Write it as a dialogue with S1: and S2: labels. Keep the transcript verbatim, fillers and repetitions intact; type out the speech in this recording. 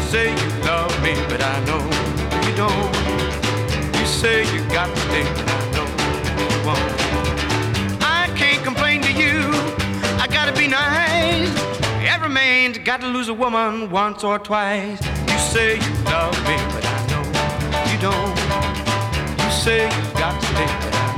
S1: say you love me, but I know you don't. You say you got to stay, but I know you won't. I can't complain to you, I gotta be nice. Every man's got to lose a woman once or twice. You say you love me, but I know you don't. You say you got to stay, but I